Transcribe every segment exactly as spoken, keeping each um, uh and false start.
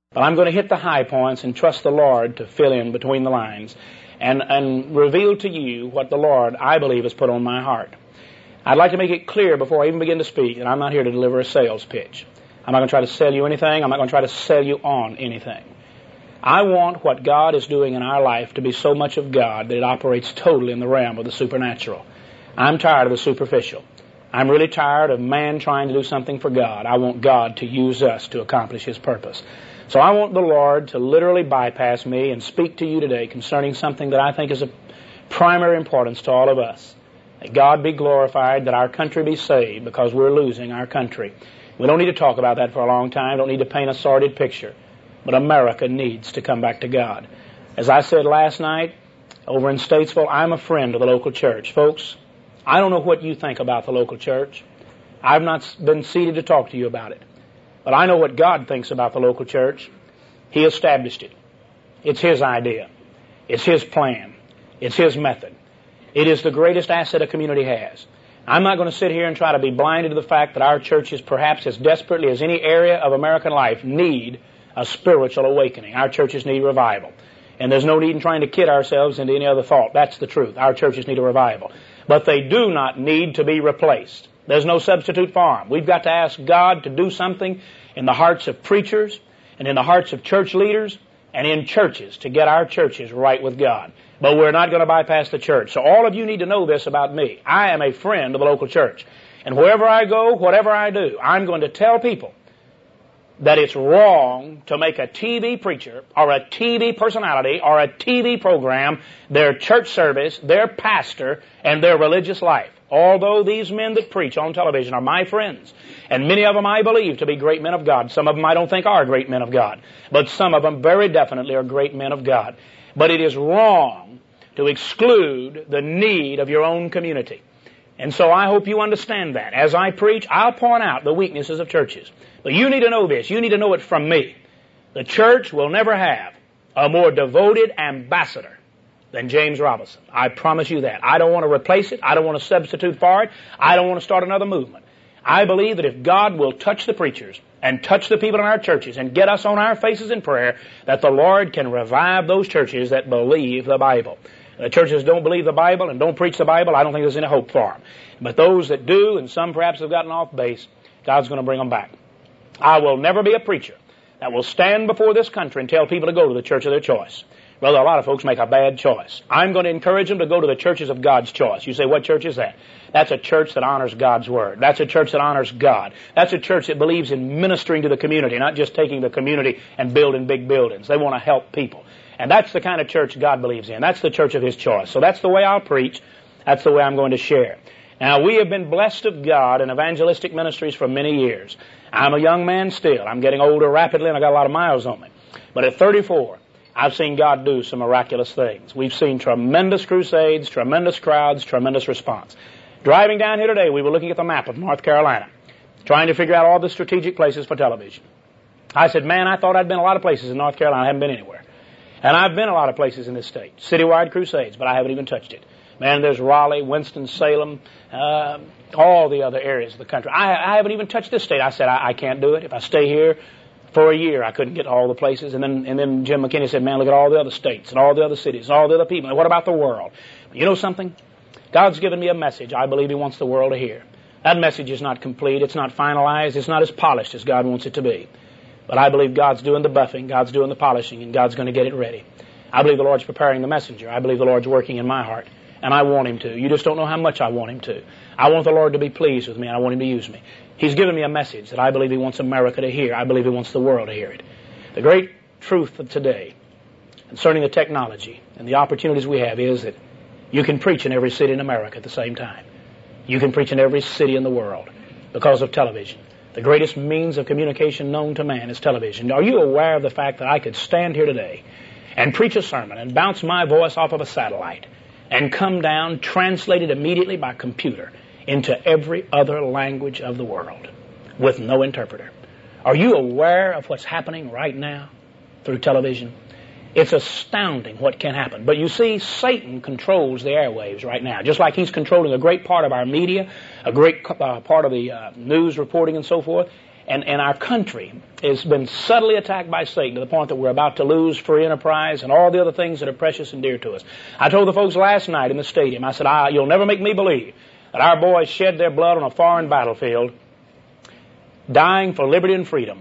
But I'm going to hit the high points and trust the Lord to fill in between the lines and, and reveal to you what the Lord, I believe, has put on my heart. I'd like to make it clear before I even begin to speak that I'm not here to deliver a sales pitch. I'm not going to try to sell you anything. I'm not going to try to sell you on anything. I want what God is doing in our life to be so much of God that it operates totally in the realm of the supernatural. I'm tired of the superficial. I'm really tired of man trying to do something for God. I want God to use us to accomplish His purpose. So I want the Lord to literally bypass me and speak to you today concerning something that I think is of primary importance to all of us. That God be glorified, that our country be saved, because we're losing our country. We don't need to talk about that for a long time. Don't need to paint a sordid picture. But America needs to come back to God. As I said last night over in Statesville, I'm a friend of the local church. Folks, I don't know what you think about the local church. I've not been seated to talk to you about it. But I know what God thinks about the local church. He established it. It's His idea. It's His plan. It's His method. It is the greatest asset a community has. I'm not going to sit here and try to be blinded to the fact that our churches, perhaps as desperately as any area of American life, need a spiritual awakening. Our churches need revival. And there's no need in trying to kid ourselves into any other thought. That's the truth. Our churches need a revival. But they do not need to be replaced. There's no substitute for them. We've got to ask God to do something in the hearts of preachers and in the hearts of church leaders and in churches to get our churches right with God. But we're not going to bypass the church. So all of you need to know this about me. I am a friend of the local church. And wherever I go, whatever I do, I'm going to tell people that it's wrong to make a T V preacher or a T V personality or a T V program their church service, their pastor, and their religious life. Although these men that preach on television are my friends, and many of them I believe to be great men of God. Some of them I don't think are great men of God, but some of them very definitely are great men of God. But it is wrong to exclude the need of your own community. And so I hope you understand that. As I preach, I'll point out the weaknesses of churches. But you need to know this. You need to know it from me. The church will never have a more devoted ambassador than James Robison. I promise you that. I don't want to replace it. I don't want to substitute for it. I don't want to start another movement. I believe that if God will touch the preachers and touch the people in our churches and get us on our faces in prayer, that the Lord can revive those churches that believe the Bible. The churches don't believe the Bible and don't preach the Bible, I don't think there's any hope for them. But those that do, and some perhaps have gotten off base, God's going to bring them back. I will never be a preacher that will stand before this country and tell people to go to the church of their choice. Brother, a lot of folks make a bad choice. I'm going to encourage them to go to the churches of God's choice. You say, what church is that? That's a church that honors God's Word. That's a church that honors God. That's a church that believes in ministering to the community, not just taking the community and building big buildings. They want to help people. And that's the kind of church God believes in. That's the church of His choice. So that's the way I'll preach. That's the way I'm going to share. Now, we have been blessed of God in evangelistic ministries for many years. I'm a young man still. I'm getting older rapidly, and I got a lot of miles on me. But at thirty-four, I've seen God do some miraculous things. We've seen tremendous crusades, tremendous crowds, tremendous response. Driving down here today, we were looking at the map of North Carolina, trying to figure out all the strategic places for television. I said, man, I thought I'd been a lot of places in North Carolina. I haven't been anywhere. And I've been a lot of places in this state, citywide crusades, but I haven't even touched it. Man, there's Raleigh, Winston-Salem, uh, all the other areas of the country. I, I haven't even touched this state. I said, I, I can't do it. If I stay here for a year, I couldn't get to all the places. And then, and then Jim McKinney said, man, look at all the other states and all the other cities and all the other people. And what about the world? You know something? God's given me a message I believe He wants the world to hear. That message is not complete. It's not finalized. It's not as polished as God wants it to be. But I believe God's doing the buffing, God's doing the polishing, and God's going to get it ready. I believe the Lord's preparing the messenger. I believe the Lord's working in my heart, and I want Him to. You just don't know how much I want Him to. I want the Lord to be pleased with me, and I want Him to use me. He's given me a message that I believe He wants America to hear. I believe He wants the world to hear it. The great truth of today concerning the technology and the opportunities we have is that you can preach in every city in America at the same time. You can preach in every city in the world because of television. The greatest means of communication known to man is television. Are you aware of the fact that I could stand here today and preach a sermon and bounce my voice off of a satellite and come down, translated immediately by computer into every other language of the world with no interpreter? Are you aware of what's happening right now through television? It's astounding what can happen. But you see, Satan controls the airwaves right now, just like he's controlling a great part of our media, a great uh, part of the uh, news reporting and so forth. And, and our country has been subtly attacked by Satan to the point that we're about to lose free enterprise and all the other things that are precious and dear to us. I told the folks last night in the stadium, I said, I, you'll never make me believe that our boys shed their blood on a foreign battlefield dying for liberty and freedom.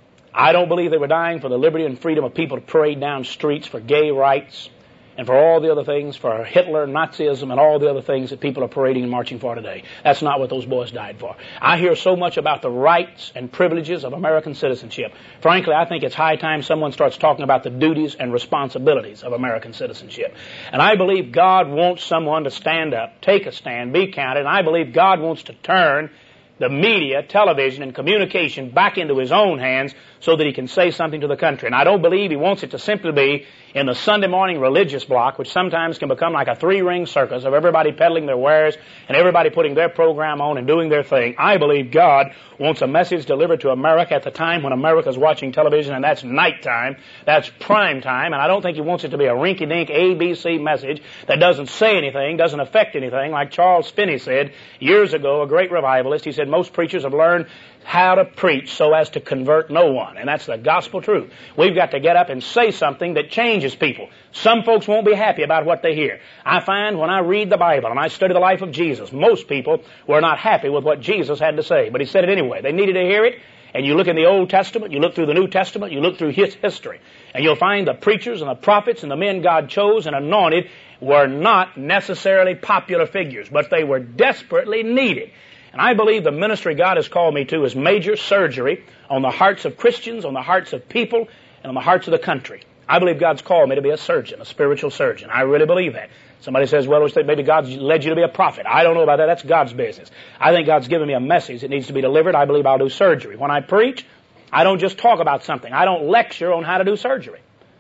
I don't believe they were dying for the liberty and freedom of people to parade down streets, for gay rights, and for all the other things, for Hitler, Nazism, and all the other things that people are parading and marching for today. That's not what those boys died for. I hear so much about the rights and privileges of American citizenship. Frankly, I think it's high time someone starts talking about the duties and responsibilities of American citizenship. And I believe God wants someone to stand up, take a stand, be counted, and I believe God wants to turn the media, television, and communication back into His own hands so that He can say something to the country. And I don't believe He wants it to simply be in the Sunday morning religious block, which sometimes can become like a three-ring circus of everybody peddling their wares and everybody putting their program on and doing their thing. I believe God wants a message delivered to America at the time when America's watching television, and that's nighttime, that's prime time, and I don't think He wants it to be a rinky-dink A B C message that doesn't say anything, doesn't affect anything. Like Charles Finney said years ago, a great revivalist, he said, most preachers have learned how to preach so as to convert no one. And that's the gospel truth. We've got to get up and say something that changes people. Some folks won't be happy about what they hear. I find when I read the Bible and I study the life of Jesus, most people were not happy with what Jesus had to say. But He said it anyway. They needed to hear it. And you look in the Old Testament, you look through the New Testament, you look through his history, and you'll find the preachers and the prophets and the men God chose and anointed were not necessarily popular figures, but they were desperately needed. And I believe the ministry God has called me to is major surgery on the hearts of Christians, on the hearts of people, and on the hearts of the country. I believe God's called me to be a surgeon, a spiritual surgeon. I really believe that. Somebody says, well, maybe God's led you to be a prophet. I don't know about that. That's God's business. I think God's given me a message that needs to be delivered. I believe I'll do surgery. When I preach, I don't just talk about something. I don't lecture on how to do surgery.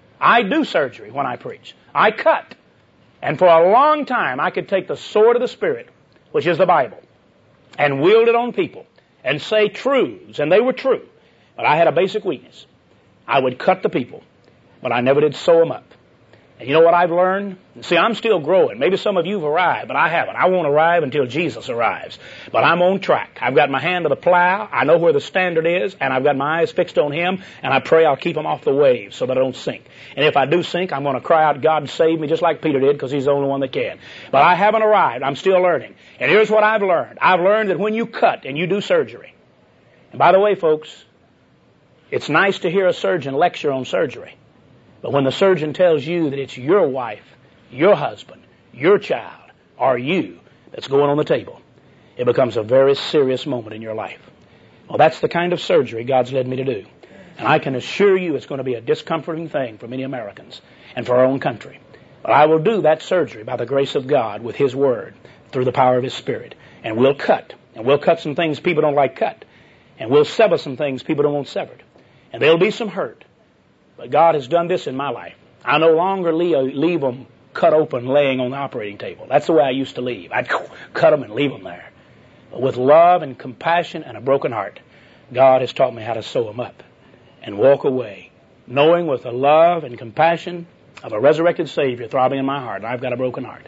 I do surgery when I preach. I cut. And for a long time, I could take the sword of the Spirit, which is the Bible, and wield it on people and say truths, and they were true. But I had a basic weakness. I would cut the people, but I never did sew them up. And you know what I've learned? See, I'm still growing. Maybe some of you have arrived, but I haven't. I won't arrive until Jesus arrives. But I'm on track. I've got my hand to the plow. I know where the standard is, and I've got my eyes fixed on Him, and I pray I'll keep them off the waves so that I don't sink. And if I do sink, I'm going to cry out, God save me, just like Peter did, because he's the only one that can. But I haven't arrived. I'm still learning. And here's what I've learned. I've learned that when you cut and you do surgery, and by the way, folks, it's nice to hear a surgeon lecture on surgery. But when the surgeon tells you that it's your wife, your husband, your child, or you that's going on the table, it becomes a very serious moment in your life. Well, that's the kind of surgery God's led me to do. And I can assure you it's going to be a discomforting thing for many Americans and for our own country. But I will do that surgery by the grace of God with His Word, through the power of His Spirit. And we'll cut. And we'll cut some things people don't like cut. And we'll sever some things people don't want severed. And there'll be some hurt. But God has done this in my life. I no longer leave, leave them cut open laying on the operating table. That's the way I used to leave. I'd cut them and leave them there. But with love and compassion and a broken heart, God has taught me how to sew them up and walk away, knowing with the love and compassion of a resurrected Savior throbbing in my heart, and I've got a broken heart,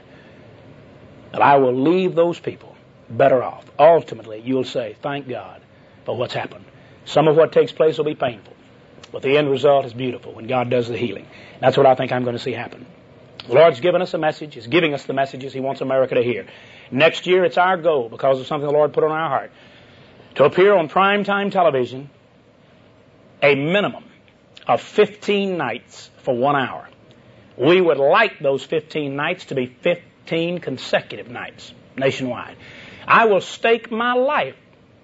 that I will leave those people better off. Ultimately, you'll say, thank God for what's happened. Some of what takes place will be painful. But the end result is beautiful when God does the healing. That's what I think I'm going to see happen. The Lord's given us a message. He's giving us the messages He wants America to hear. Next year, it's our goal, because of something the Lord put on our heart, to appear on primetime television a minimum of fifteen nights for one hour. We would like those fifteen nights to be fifteen consecutive nights nationwide. I will stake my life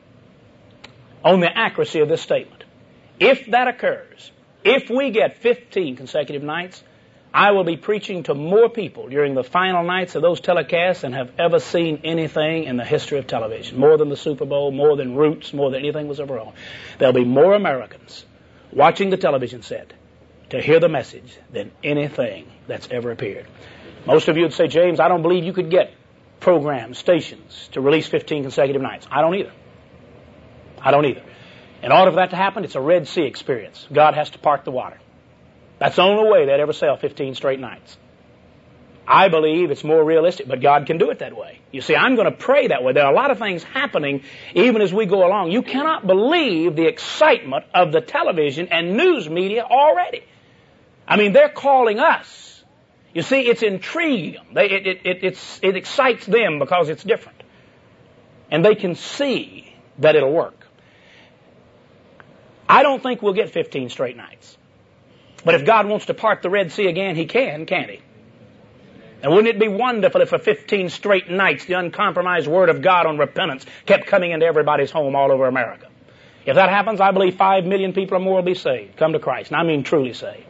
on the accuracy of this statement. If that occurs, if we get fifteen consecutive nights, I will be preaching to more people during the final nights of those telecasts than have ever seen anything in the history of television. More than the Super Bowl, more than Roots, more than anything was ever on. There'll be more Americans watching the television set to hear the message than anything that's ever appeared. Most of you would say, James, I don't believe you could get programs, stations to release fifteen consecutive nights. I don't either. I don't either. In order for that to happen, it's a Red Sea experience. God has to part the water. That's the only way they'd ever sell fifteen straight nights. I believe it's more realistic, but God can do it that way. You see, I'm going to pray that way. There are a lot of things happening even as we go along. You cannot believe the excitement of the television and news media already. I mean, they're calling us. You see, it's intriguing them. They, it, it, it, it's, it excites them because it's different. And they can see that it'll work. I don't think we'll get fifteen straight nights. But if God wants to part the Red Sea again, He can, can't He? And wouldn't it be wonderful if for fifteen straight nights the uncompromised Word of God on repentance kept coming into everybody's home all over America? If that happens, I believe five million people or more will be saved, come to Christ. And I mean truly saved.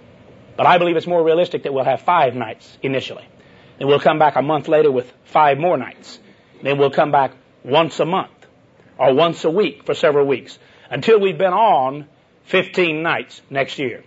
But I believe it's more realistic that we'll have five nights initially. Then we'll come back a month later with five more nights. Then we'll come back once a month or once a week for several weeks until we've been on fifteen nights next year.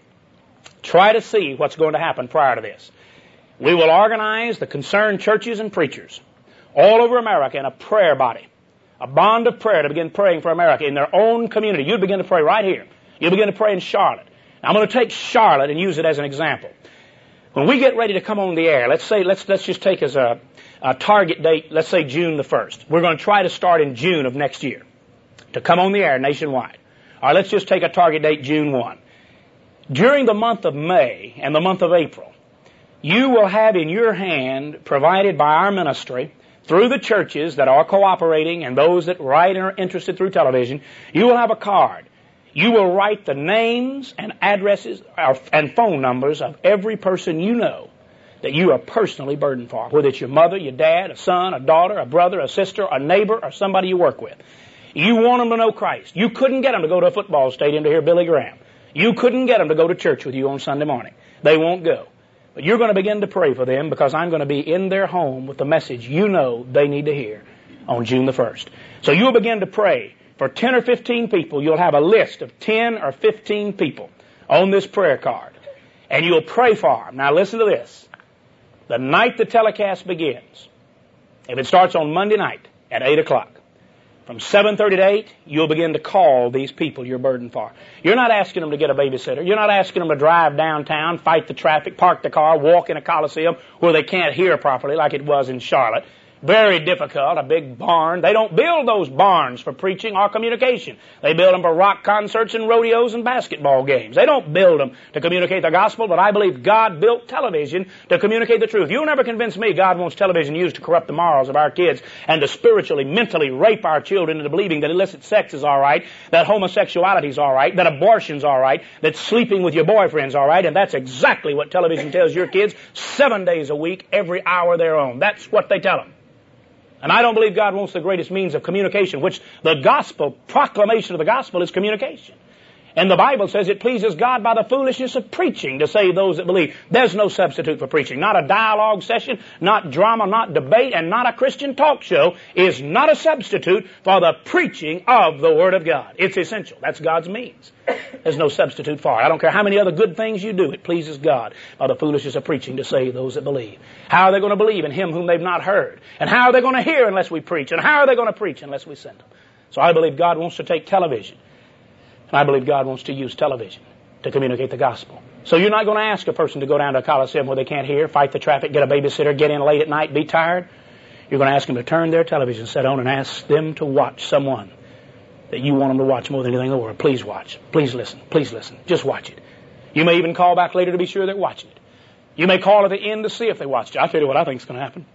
Try to see what's going to happen prior to this. We will organize the concerned churches and preachers all over America in a prayer body, a bond of prayer to begin praying for America in their own community. You begin to pray right here. You begin to pray in Charlotte. Now, I'm going to take Charlotte and use it as an example. When we get ready to come on the air, let's say, let's, let's just take as a, a target date, let's say June the first. We're going to try to start in June of next year to come on the air nationwide. All right, let's just take a target date June first. During the month of May and the month of April, you will have in your hand, provided by our ministry, through the churches that are cooperating and those that write and are interested through television, you will have a card. You will write the names and addresses and phone numbers of every person you know that you are personally burdened for, whether it's your mother, your dad, a son, a daughter, a brother, a sister, a neighbor, or somebody you work with. You want them to know Christ. You couldn't get them to go to a football stadium to hear Billy Graham. You couldn't get them to go to church with you on Sunday morning. They won't go. But you're going to begin to pray for them because I'm going to be in their home with the message you know they need to hear on June the first. So you'll begin to pray for ten or fifteen people. You'll have a list of ten or fifteen people on this prayer card. And you'll pray for them. Now listen to this. The night the telecast begins, if it starts on Monday night at eight o'clock, from seven thirty to eight, you'll begin to call these people you're burdened for. You're not asking them to get a babysitter. You're not asking them to drive downtown, fight the traffic, park the car, walk in a coliseum where they can't hear properly like it was in Charlotte. Very difficult, a big barn. They don't build those barns for preaching or communication. They build them for rock concerts and rodeos and basketball games. They don't build them to communicate the gospel, but I believe God built television to communicate the truth. You'll never convince me God wants television used to corrupt the morals of our kids and to spiritually, mentally rape our children into believing that illicit sex is all right, that homosexuality is all right, that abortion's all right, that sleeping with your boyfriend's all right, and that's exactly what television tells your kids seven days a week, every hour they're on. That's what they tell them. And I don't believe God wants the greatest means of communication, which the gospel, proclamation of the gospel is communication. And the Bible says it pleases God by the foolishness of preaching to save those that believe. There's no substitute for preaching. Not a dialogue session, not drama, not debate, and not a Christian talk show is not a substitute for the preaching of the Word of God. It's essential. That's God's means. There's no substitute for it. I don't care how many other good things you do. It pleases God by the foolishness of preaching to save those that believe. How are they going to believe in Him whom they've not heard? And how are they going to hear unless we preach? And how are they going to preach unless we send them? So I believe God wants to take television. And I believe God wants to use television to communicate the gospel. So you're not going to ask a person to go down to a coliseum where they can't hear, fight the traffic, get a babysitter, get in late at night, be tired. You're going to ask them to turn their television set on and ask them to watch someone that you want them to watch more than anything in the world. Please watch. Please listen. Please listen. Just watch it. You may even call back later to be sure they're watching it. You may call at the end to see if they watched it. I'll tell you what I think is going to happen.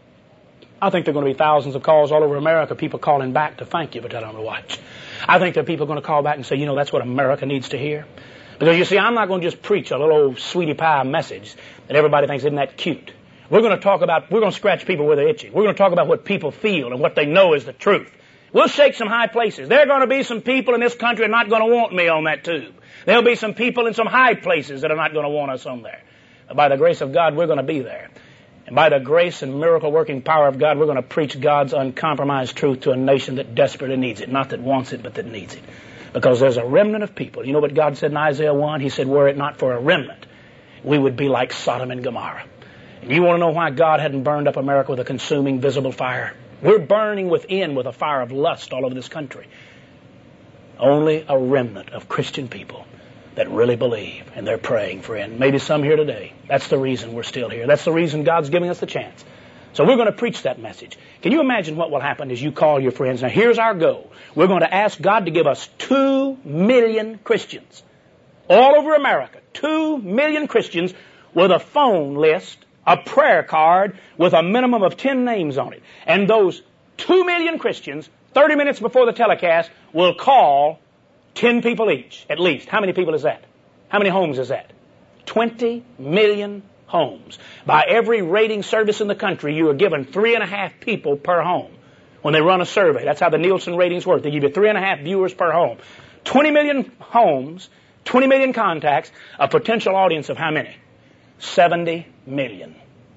I think there are going to be thousands of calls all over America, people calling back to thank you for telling them to watch. I think there are people going to call back and say, you know, that's what America needs to hear. Because you see, I'm not going to just preach a little old sweetie pie message that everybody thinks isn't that cute. We're going to talk about, we're going to scratch people where they're itching. We're going to talk about what people feel and what they know is the truth. We'll shake some high places. There are going to be some people in this country that are not going to want me on that tube. There'll be some people in some high places that are not going to want us on there. But by the grace of God, we're going to be there. And by the grace and miracle-working power of God, we're going to preach God's uncompromised truth to a nation that desperately needs it. Not that wants it, but that needs it. Because there's a remnant of people. You know what God said in Isaiah one? He said, were it not for a remnant, we would be like Sodom and Gomorrah. And you want to know why God hadn't burned up America with a consuming, visible fire? We're burning within with a fire of lust all over this country. Only a remnant of Christian people that really believe, and they're praying, friend. Maybe some here today. That's the reason we're still here. That's the reason God's giving us the chance. So we're going to preach that message. Can you imagine what will happen as you call your friends? Now here's our goal. We're going to ask God to give us two million Christians all over America. Two million Christians with a phone list, a prayer card with a minimum of ten names on it. And those two million Christians, thirty minutes before the telecast, will call ten people each, at least. How many people is that? How many homes is that? twenty million homes. By every rating service in the country, you are given three and a half people per home. When they run a survey, that's how the Nielsen ratings work. They give you three and a half viewers per home. twenty million homes, twenty million contacts, a potential audience of how many? seventy million.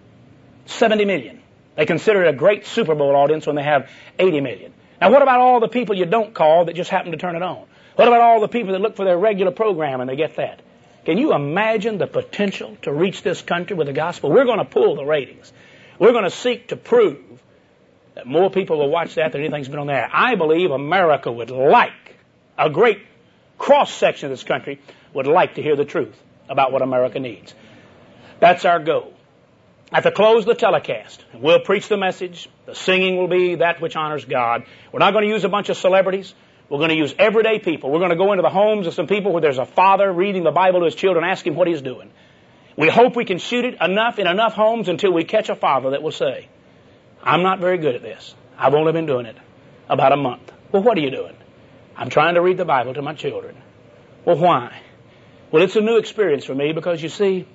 seventy million. They consider it a great Super Bowl audience when they have eighty million. Now what about all the people you don't call that just happen to turn it on? What about all the people that look for their regular program and they get that? Can you imagine the potential to reach this country with the gospel? We're going to pull the ratings. We're going to seek to prove that more people will watch that than anything's been on there. I believe America would like, a great cross-section of this country would like to hear the truth about what America needs. That's our goal. At the close of the telecast, we'll preach the message. The singing will be that which honors God. We're not going to use a bunch of celebrities. We're going to use everyday people. We're going to go into the homes of some people where there's a father reading the Bible to his children, ask him what he's doing. We hope we can shoot it enough in enough homes until we catch a father that will say, I'm not very good at this. I've only been doing it about a month. Well, what are you doing? I'm trying to read the Bible to my children. Well, why? Well, it's a new experience for me because, you see,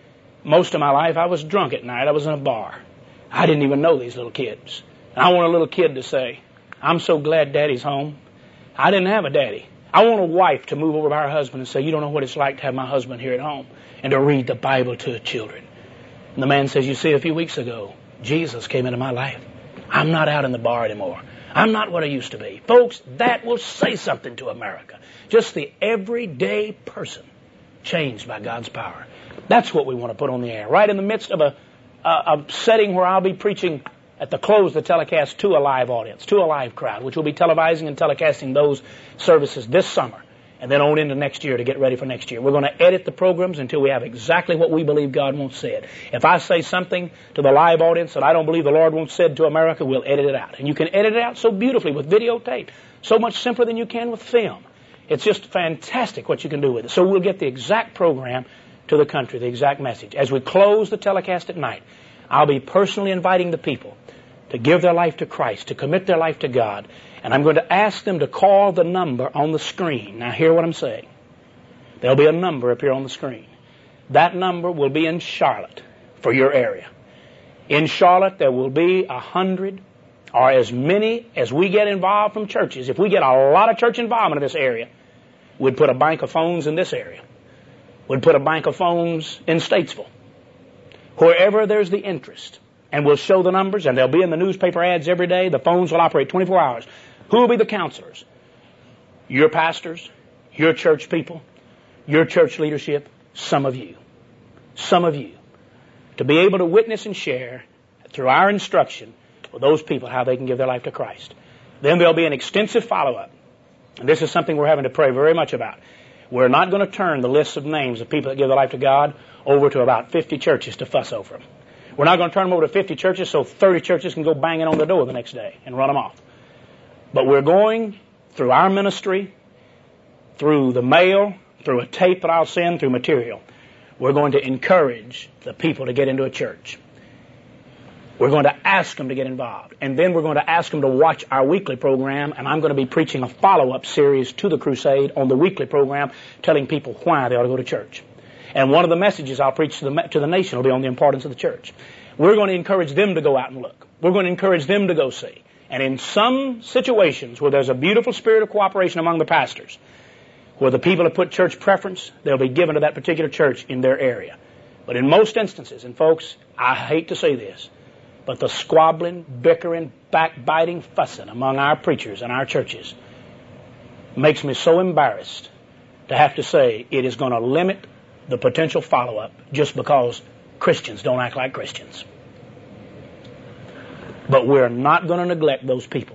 most of my life I was drunk at night. I was in a bar. I didn't even know these little kids. And I want a little kid to say, I'm so glad Daddy's home. I didn't have a daddy. I want a wife to move over to her husband and say, you don't know what it's like to have my husband here at home, and to read the Bible to the children. And the man says, you see, a few weeks ago, Jesus came into my life. I'm not out in the bar anymore. I'm not what I used to be. Folks, that will say something to America. Just the everyday person changed by God's power. That's what we want to put on the air, right in the midst of a, a, a setting where I'll be preaching at the close of the telecast to a live audience, to a live crowd, which will be televising and telecasting those services this summer and then on into next year to get ready for next year. We're going to edit the programs until we have exactly what we believe God wants said. If I say something to the live audience that I don't believe the Lord wants said to America, we'll edit it out. And you can edit it out so beautifully with videotape, so much simpler than you can with film. It's just fantastic what you can do with it. So we'll get the exact program to the country, the exact message. As we close the telecast at night, I'll be personally inviting the people to give their life to Christ, to commit their life to God. And I'm going to ask them to call the number on the screen. Now hear what I'm saying. There'll be a number up here on the screen. That number will be in Charlotte for your area. In Charlotte, there will be a hundred or as many as we get involved from churches. If we get a lot of church involvement in this area, we'd put a bank of phones in this area. We'd put a bank of phones in Statesville. Wherever there's the interest. And we'll show the numbers, and they'll be in the newspaper ads every day. The phones will operate twenty-four hours. Who will be the counselors? Your pastors, your church people, your church leadership, some of you. Some of you. To be able to witness and share through our instruction with those people how they can give their life to Christ. Then there'll be an extensive follow-up. And this is something we're having to pray very much about. We're not going to turn the lists of names of people that give their life to God over to about fifty churches to fuss over them. We're not going to turn them over to fifty churches so thirty churches can go banging on the door the next day and run them off. But we're going through our ministry, through the mail, through a tape that I'll send, through material. We're going to encourage the people to get into a church. We're going to ask them to get involved. And then we're going to ask them to watch our weekly program, and I'm going to be preaching a follow-up series to the crusade on the weekly program, telling people why they ought to go to church. And one of the messages I'll preach to the, to the nation will be on the importance of the church. We're going to encourage them to go out and look. We're going to encourage them to go see. And in some situations where there's a beautiful spirit of cooperation among the pastors, where the people have put church preference, they'll be given to that particular church in their area. But in most instances, and folks, I hate to say this, but the squabbling, bickering, backbiting, fussing among our preachers and our churches makes me so embarrassed to have to say it is going to limit the potential follow-up just because Christians don't act like Christians. But we're not going to neglect those people.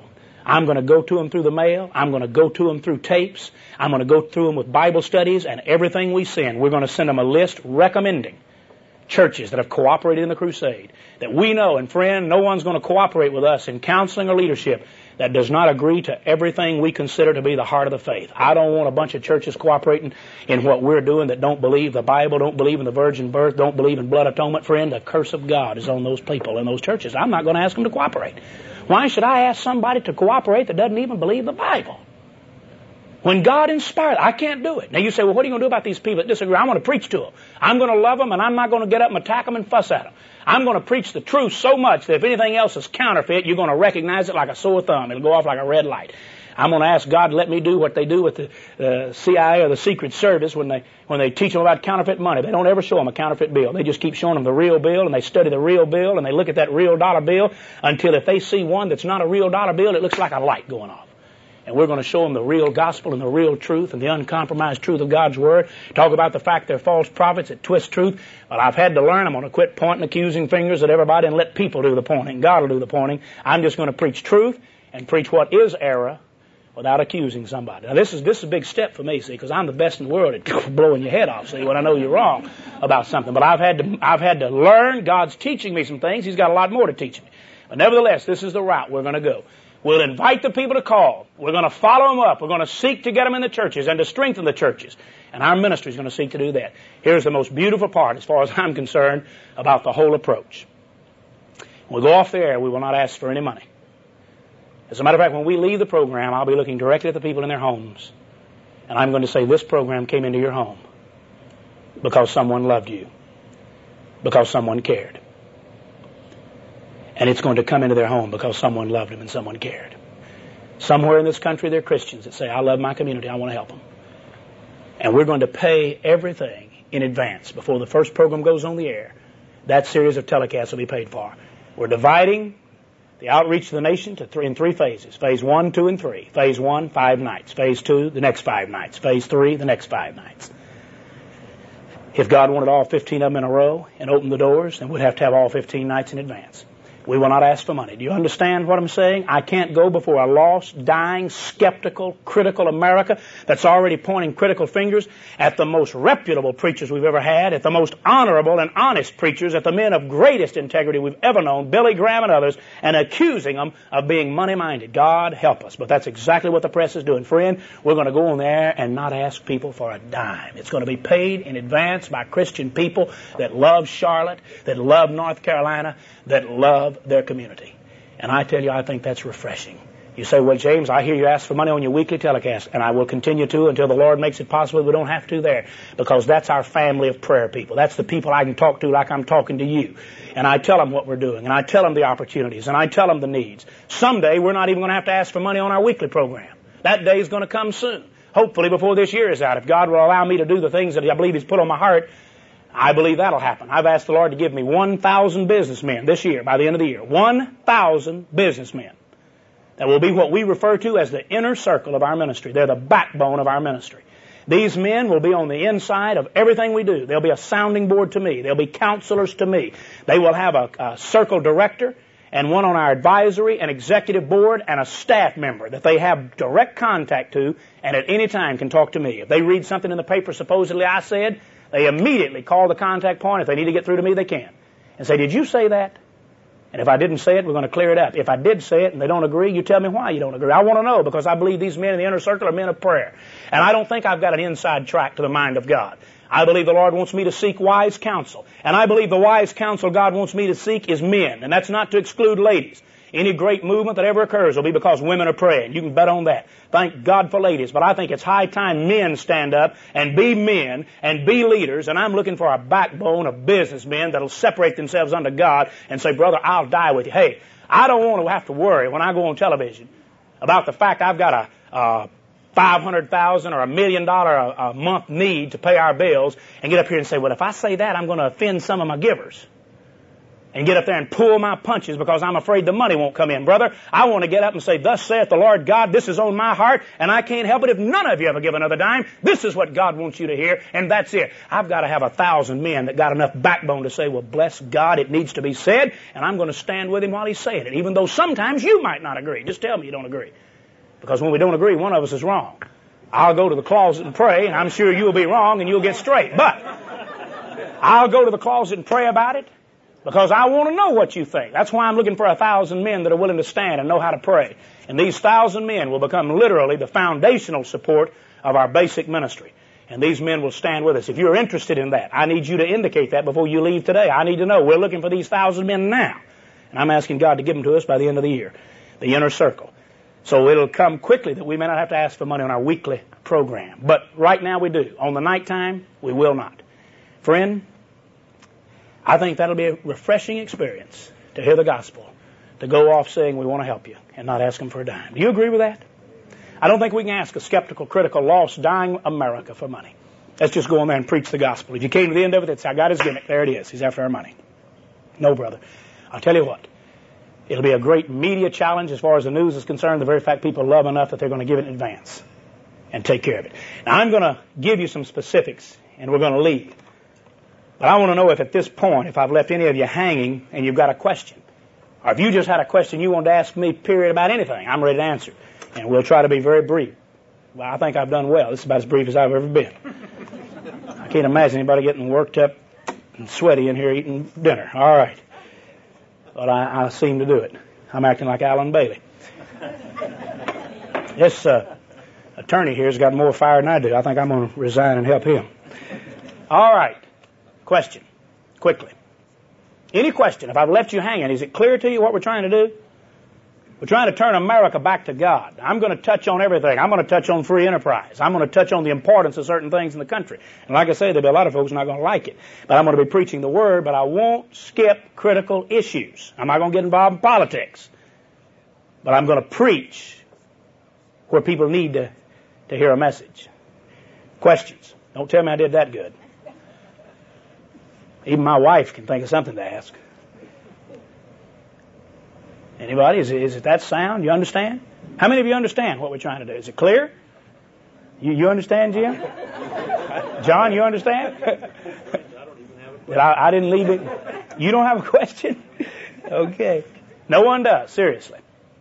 I'm going to go to them through the mail. I'm going to go to them through tapes. I'm going to go through them with Bible studies, and everything we send, we're going to send them a list recommending churches that have cooperated in the crusade. That we know, and friend, no one's going to cooperate with us in counseling or leadership that does not agree to everything we consider to be the heart of the faith. I don't want a bunch of churches cooperating in what we're doing that don't believe the Bible, don't believe in the virgin birth, don't believe in blood atonement. Friend, the curse of God is on those people in those churches. I'm not going to ask them to cooperate. Why should I ask somebody to cooperate that doesn't even believe the Bible? When God inspired, I can't do it. Now you say, well, what are you going to do about these people that disagree? I'm going to preach to them. I'm going to love them, and I'm not going to get up and attack them and fuss at them. I'm going to preach the truth so much that if anything else is counterfeit, you're going to recognize it like a sore thumb. It'll go off like a red light. I'm going to ask God to let me do what they do with the uh, C I A or the Secret Service when they when they teach them about counterfeit money. They don't ever show them a counterfeit bill. They just keep showing them the real bill, and they study the real bill, and they look at that real dollar bill until if they see one that's not a real dollar bill, it looks like a light going off. And we're going to show them the real gospel and the real truth and the uncompromised truth of God's Word. Talk about the fact they're false prophets that twist truth. But I've had to learn. I'm going to quit pointing accusing fingers at everybody and let people do the pointing. God will do the pointing. I'm just going to preach truth and preach what is error without accusing somebody. Now this is this is a big step for me, see, because I'm the best in the world at blowing your head off, see, when I know you're wrong about something. But I've had to I've had to learn. God's teaching me some things. He's got a lot more to teach me. But nevertheless, this is the route we're going to go. We'll invite the people to call. We're going to follow them up. We're going to seek to get them in the churches and to strengthen the churches. And our ministry is going to seek to do that. Here's the most beautiful part, as far as I'm concerned, about the whole approach. When we go off the air, we will not ask for any money. As a matter of fact, when we leave the program, I'll be looking directly at the people in their homes. And I'm going to say, this program came into your home because someone loved you, because someone cared. And it's going to come into their home because someone loved them and someone cared. Somewhere in this country there are Christians that say, I love my community, I want to help them. And we're going to pay everything in advance before the first program goes on the air. That series of telecasts will be paid for. We're dividing the outreach to the nation to three, in three phases. Phase one, two, and three. Phase one, five nights. Phase two, the next five nights. Phase three, the next five nights. If God wanted all fifteen of them in a row and opened the doors, then we'd have to have all fifteen nights in advance. We will not ask for money. Do you understand what I'm saying? I can't go before a lost, dying, skeptical, critical America that's already pointing critical fingers at the most reputable preachers we've ever had, at the most honorable and honest preachers, at the men of greatest integrity we've ever known, Billy Graham and others, and accusing them of being money-minded. God help us. But that's exactly what the press is doing. Friend, we're going to go on there and not ask people for a dime. It's going to be paid in advance by Christian people that love Charlotte, that love North Carolina, that love their community. And I tell you, I think that's refreshing. You say, well, James, I hear you ask for money on your weekly telecast, and I will continue to until the Lord makes it possible we don't have to there, because that's our family of prayer people. That's the people I can talk to like I'm talking to you. And I tell them what we're doing, and I tell them the opportunities, and I tell them the needs. Someday, we're not even going to have to ask for money on our weekly program. That day is going to come soon, hopefully before this year is out. If God will allow me to do the things that I believe He's put on my heart, I believe that'll happen. I've asked the Lord to give me one thousand businessmen this year, by the end of the year. one thousand businessmen. That will be what we refer to as the inner circle of our ministry. They're the backbone of our ministry. These men will be on the inside of everything we do. They'll be a sounding board to me. They'll be counselors to me. They will have a, a circle director and one on our advisory and executive board and a staff member that they have direct contact to and at any time can talk to me. If they read something in the paper supposedly I said, they immediately call the contact point. If they need to get through to me, they can. And say, did you say that? And if I didn't say it, we're going to clear it up. If I did say it and they don't agree, you tell me why you don't agree. I want to know, because I believe these men in the inner circle are men of prayer. And I don't think I've got an inside track to the mind of God. I believe the Lord wants me to seek wise counsel. And I believe the wise counsel God wants me to seek is men. And that's not to exclude ladies. Any great movement that ever occurs will be because women are praying. You can bet on that. Thank God for ladies. But I think it's high time men stand up and be men and be leaders. And I'm looking for a backbone of businessmen that'll separate themselves unto God and say, brother, I'll die with you. Hey, I don't want to have to worry when I go on television about the fact I've got a, a five hundred thousand dollars or a million dollar a, a month need to pay our bills and get up here and say, well, if I say that, I'm going to offend some of my givers. and get up there and pull my punches because I'm afraid the money won't come in. Brother, I want to get up and say, thus saith the Lord God, this is on my heart, and I can't help it if none of you ever give another dime. This is what God wants you to hear, and that's it. I've got to have a thousand men that got enough backbone to say, well, bless God, it needs to be said, and I'm going to stand with him while he's saying it, even though sometimes you might not agree. Just tell me you don't agree. Because when we don't agree, one of us is wrong. I'll go to the closet and pray, and I'm sure you'll be wrong and you'll get straight. But I'll go to the closet and pray about it, because I want to know what you think. That's why I'm looking for a thousand men that are willing to stand and know how to pray. And these thousand men will become literally the foundational support of our basic ministry. And these men will stand with us. If you're interested in that, I need you to indicate that before you leave today. I need to know. We're looking for these thousand men now. And I'm asking God to give them to us by the end of the year. The inner circle. So it'll come quickly that we may not have to ask for money on our weekly program. But right now we do. On the nighttime, we will not. Friend, I think that'll be a refreshing experience to hear the gospel, to go off saying we want to help you and not ask them for a dime. Do you agree with that? I don't think we can ask a skeptical, critical, lost, dying America for money. Let's just go in there and preach the gospel. If you came to the end of it, it's, I got his gimmick. There it is. He's after our money. No, brother. I'll tell you what. It'll be a great media challenge as far as the news is concerned. The very fact people love enough that they're going to give it in advance and take care of it. Now, I'm going to give you some specifics, and we're going to leave. But I want to know if at this point, if I've left any of you hanging and you've got a question, or if you just had a question you wanted to ask me, period, about anything, I'm ready to answer. And we'll try to be very brief. Well, I think I've done well. This is about as brief as I've ever been. I can't imagine anybody getting worked up and sweaty in here eating dinner. All right. But I, I seem to do it. I'm acting like Alan Bailey. This uh, attorney here has got more fire than I do. I think I'm going to resign and help him. All right. Question, quickly. Any question? If I've left you hanging, is it clear to you what we're trying to do? We're trying to turn America back to God. I'm going to touch on everything. I'm going to touch on free enterprise. I'm going to touch on the importance of certain things in the country. And like I say, there'll be a lot of folks not going to like it. But I'm going to be preaching the Word, but I won't skip critical issues. I'm not going to get involved in politics. But I'm going to preach where people need to, to hear a message. Questions? Don't tell me I did that good. Even my wife can think of something to ask. Anybody? Is it, is it that sound? You understand? How many of you understand what we're trying to do? Is it clear? You, you understand, Jim? John, you understand? Did I, I didn't leave it. You don't have a question? Okay. No one does, seriously.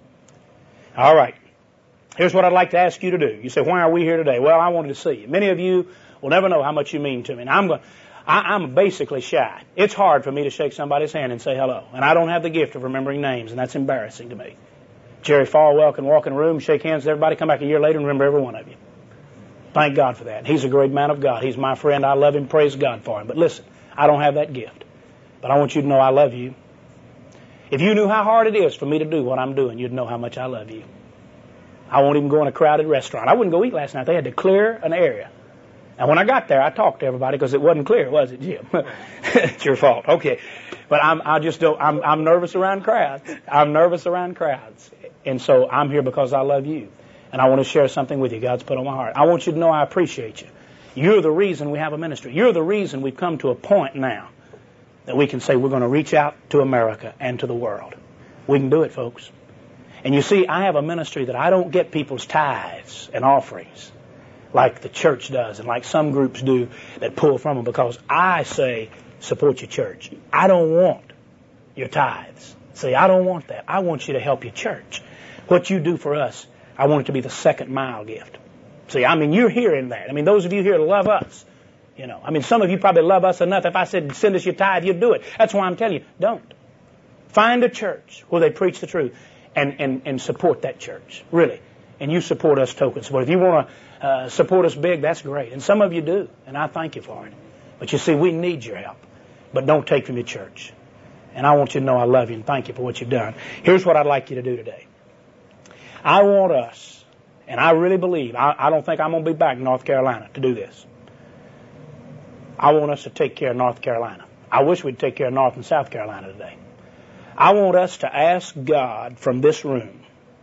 All right. Here's what I'd like to ask you to do. You say, why are we here today? Well, I wanted to see you. Many of you will never know how much you mean to me. And I'm going I, I'm basically shy. It's hard for me to shake somebody's hand and say hello. And I don't have the gift of remembering names, and that's embarrassing to me. Jerry Falwell can walk in a room, shake hands with everybody, come back a year later and remember every one of you. Thank God for that. He's a great man of God. He's my friend. I love him. Praise God for him. But listen, I don't have that gift. But I want you to know I love you. If you knew how hard it is for me to do what I'm doing, you'd know how much I love you. I won't even go in a crowded restaurant. I wouldn't go eat last night. They had to clear an area. And when I got there, I talked to everybody because it wasn't clear, was it, Jim? It's your fault. Okay. But I'm, I just don't, I'm, I'm nervous around crowds. I'm nervous around crowds. And so I'm here because I love you. And I want to share something with you God's put on my heart. I want you to know I appreciate you. You're the reason we have a ministry. You're the reason we've come to a point now that we can say we're going to reach out to America and to the world. We can do it, folks. And you see, I have a ministry that I don't get people's tithes and offerings like the church does and like some groups do that pull from them, because I say support your church. I don't want your tithes. See, I don't want that. I want you to help your church. What you do for us, I want it to be the second mile gift. See, I mean, you're hearing that. I mean, those of you here love us. You know, I mean, some of you probably love us enough. If I said send us your tithe, you'd do it. That's why I'm telling you, don't. Find a church where they preach the truth and, and, and support that church, really. And you support us token support. If you want to uh, support us big, that's great. And some of you do, and I thank you for it. But you see, we need your help. But don't take from your church. And I want you to know I love you and thank you for what you've done. Here's what I'd like you to do today. I want us, and I really believe, I, I don't think I'm going to be back in North Carolina to do this. I want us to take care of North Carolina. I wish we'd take care of North and South Carolina today. I want us to ask God from this room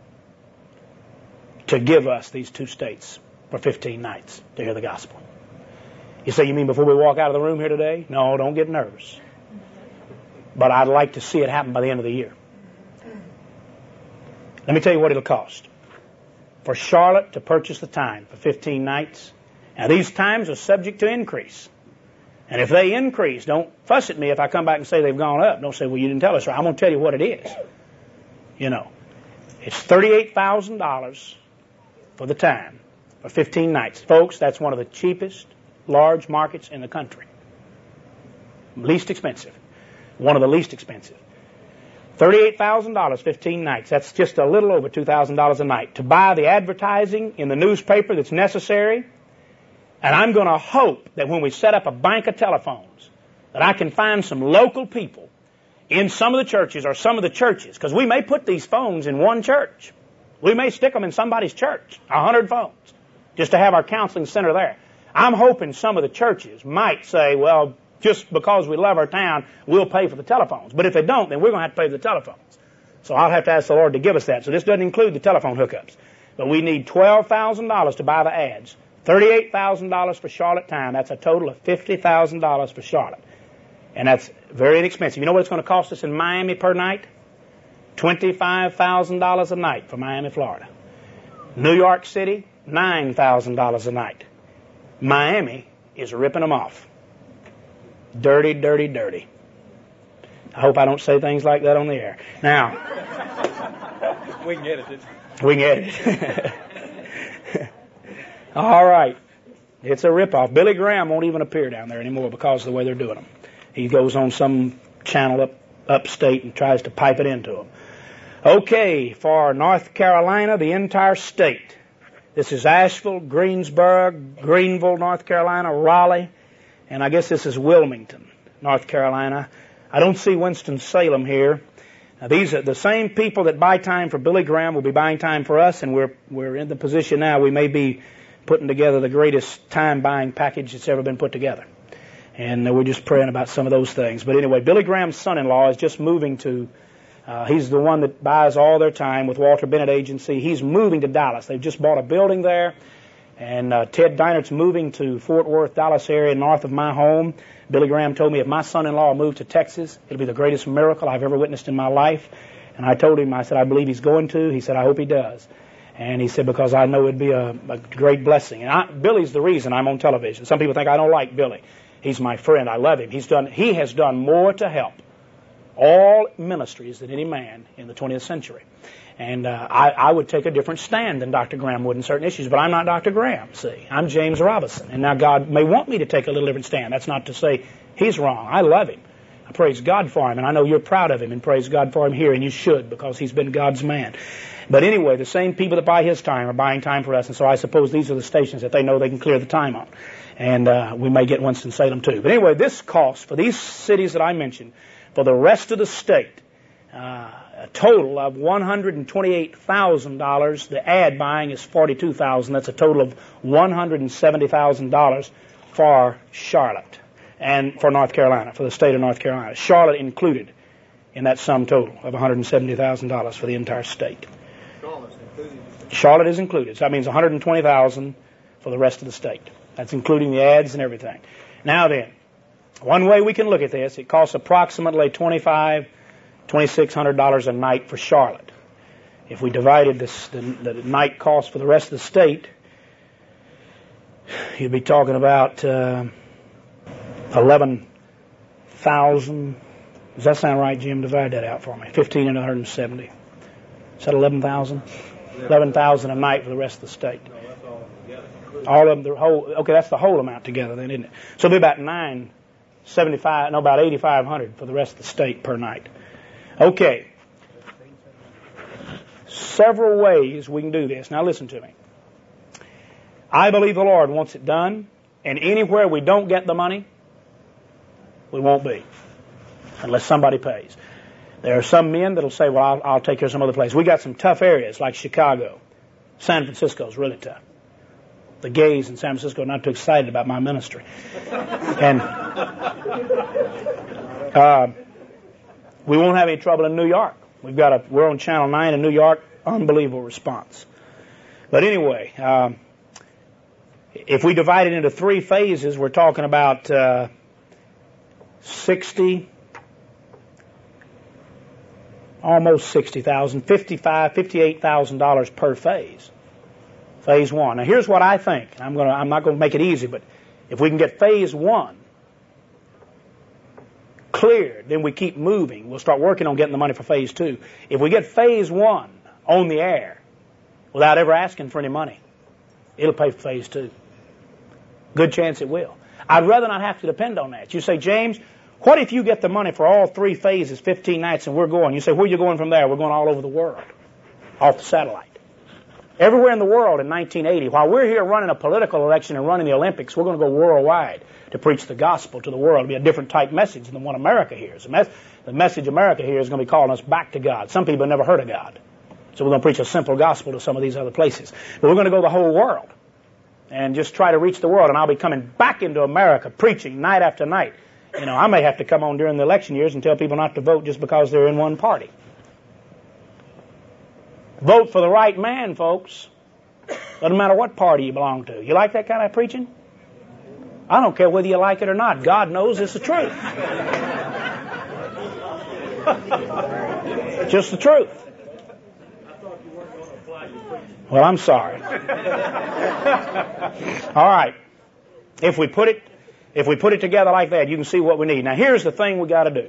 to give us these two states for fifteen nights to hear the gospel. You say, you mean before we walk out of the room here today? No, don't get nervous. but I'd like to see it happen by the end of the year. Let me tell you what it'll cost for Charlotte to purchase the time for fifteen nights. Now, these times are subject to increase. And if they increase, don't fuss at me if I come back and say they've gone up. Don't say, well, you didn't tell us. I'm going to tell you what it is. You know, it's thirty-eight thousand dollars for the time for fifteen nights. Folks, that's one of the cheapest large markets in the country. Least expensive. One of the least expensive. thirty-eight thousand dollars, fifteen nights. That's just a little over two thousand dollars a night. To buy the advertising in the newspaper that's necessary. And I'm going to hope that when we set up a bank of telephones, that I can find some local people in some of the churches or some of the churches, because we may put these phones in one church. We may stick them in somebody's church, a hundred phones, just to have our counseling center there. I'm hoping some of the churches might say, well, just because we love our town, we'll pay for the telephones. But if they don't, then we're going to have to pay for the telephones. So I'll have to ask the Lord to give us that. So this doesn't include the telephone hookups. But we need twelve thousand dollars to buy the ads. thirty-eight thousand dollars for Charlotte time. That's a total of fifty thousand dollars for Charlotte. And that's very inexpensive. You know what it's going to cost us in Miami per night? twenty-five thousand dollars a night for Miami, Florida. New York City, nine thousand dollars a night. Miami is ripping them off. Dirty, dirty, dirty. I hope I don't say things like that on the air. Now, we can edit it. We can edit it. All right. It's a ripoff. Billy Graham won't even appear down there anymore because of the way they're doing them. He goes on some channel up upstate and tries to pipe it into them. Okay, for North Carolina, the entire state. This is Asheville, Greensboro, Greenville, North Carolina, Raleigh, and I guess this is Wilmington, North Carolina. I don't see Winston-Salem here. Now, these are the same people that buy time for Billy Graham will be buying time for us, and we're we're in the position now we may be putting together the greatest time-buying package that's ever been put together. And uh, we're just praying about some of those things. But anyway, Billy Graham's son-in-law is just moving to, uh, he's the one that buys all their time with Walter Bennett Agency. He's moving to Dallas. They've just bought a building there. And uh, Ted Dinert's moving to Fort Worth, Dallas area, north of my home. Billy Graham told me if my son-in-law moved to Texas, it'll be the greatest miracle I've ever witnessed in my life. And I told him, I said, I believe he's going to. He said, I hope he does. And he said, because I know it'd be a, a great blessing. And I, Billy's the reason I'm on television. Some people think I don't like Billy. He's my friend. I love him. He's done. He has done more to help all ministries than any man in the twentieth century. And uh, I, I would take a different stand than Doctor Graham would in certain issues. But I'm not Doctor Graham, see. I'm James Robison. And now God may want me to take a little different stand. That's not to say he's wrong. I love him. I praise God for him. And I know you're proud of him and praise God for him here. And you should, because he's been God's man. But anyway, the same people that buy his time are buying time for us, and so I suppose these are the stations that they know they can clear the time on. And uh, we may get Winston-Salem too. But anyway, this cost for these cities that I mentioned, for the rest of the state, uh, a total of one hundred twenty-eight thousand dollars. The ad buying is forty-two thousand dollars. That's a total of one hundred seventy thousand dollars for Charlotte and for North Carolina, for the state of North Carolina. Charlotte included in that sum total of one hundred seventy thousand dollars for the entire state. Charlotte is included. So that means one hundred twenty thousand dollars for the rest of the state. That's including the ads and everything. Now then, one way we can look at this, it costs approximately twenty-five hundred dollars, twenty-six hundred dollars a night for Charlotte. If we divided this, the, the night cost for the rest of the state, you'd be talking about uh, eleven thousand. Does that sound right, Jim? Divide that out for me. fifteen and one hundred seventy. Is that eleven thousand? eleven thousand a night for the rest of the state. No, that's all together. All of them, the whole, okay, that's the whole amount together then, isn't it? So it'll be about nine seventy-five, no, about eighty-five hundred for the rest of the state per night. Okay. Several ways we can do this. Now listen to me. I believe the Lord wants it done, and anywhere we don't get the money, we won't be, unless somebody pays. There are some men that'll say, well, I'll, I'll take care of some other place. We got some tough areas like Chicago. San Francisco's really tough. The gays in San Francisco are not too excited about my ministry. And uh, we won't have any trouble in New York. We've got a, we're on Channel nine in New York. Unbelievable response. But anyway, um, if we divide it into three phases, we're talking about uh, sixty almost sixty thousand dollars, fifty-five thousand dollars, fifty-eight thousand dollars per phase. Phase one. Now here's what I think. I'm going to, I'm not going to make it easy, but if we can get phase one cleared, then we keep moving. We'll start working on getting the money for phase two. If we get phase one on the air without ever asking for any money, it'll pay for phase two. Good chance it will. I'd rather not have to depend on that. You say, James, what if you get the money for all three phases, fifteen nights, and we're going? You say, where are you going from there? We're going all over the world, off the satellite. Everywhere in the world in nineteen eighty, while we're here running a political election and running the Olympics, we're going to go worldwide to preach the gospel to the world. It'll be a different type message than the one America hears. The, mes- the message America hears is going to be calling us back to God. Some people have never heard of God. So we're going to preach a simple gospel to some of these other places. But we're going to go the whole world and just try to reach the world. And I'll be coming back into America preaching night after night. You know, I may have to come on during the election years and tell people not to vote just because they're in one party. Vote for the right man, folks. Doesn't matter what party you belong to. You like that kind of preaching? I don't care whether you like it or not. God knows it's the truth. Just the truth. Well, I'm sorry. All right. If we put it, if we put it together like that, you can see what we need. Now, here's the thing we got to do.